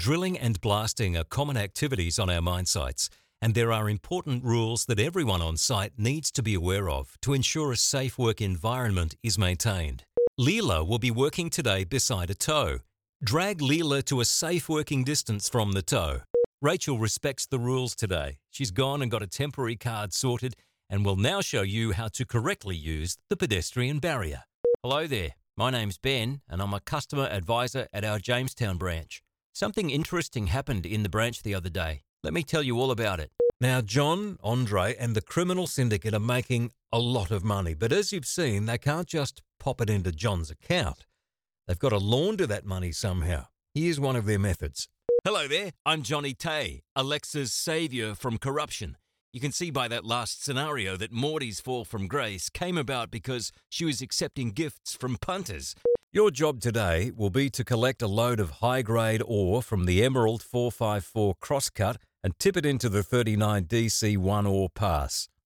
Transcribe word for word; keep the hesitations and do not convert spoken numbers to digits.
Drilling and blasting are common activities on our mine sites, and there are important rules that everyone on site needs to be aware of to ensure a safe work environment is maintained. Leela will be working today beside a toe. Drag Leela to a safe working distance from the toe. Rachel respects the rules today. She's gone and got a temporary card sorted and will now show you how to correctly use the pedestrian barrier. Hello there, my name's Ben and I'm a customer advisor at our Jamestown branch. Something interesting happened in the branch the other day. Let me tell you all about it. Now, John, Andre and the criminal syndicate are making a lot of money, but as you've seen, they can't just pop it into John's account. They've got to launder that money somehow. Here's one of their methods. Hello there, I'm Johnny Tay, Alexa's saviour from corruption. You can see by that last scenario that Morty's fall from grace came about because she was accepting gifts from punters. Your job today will be to collect a load of high-grade ore from the Emerald four five four crosscut and tip it into the thirty-nine D C one ore pass.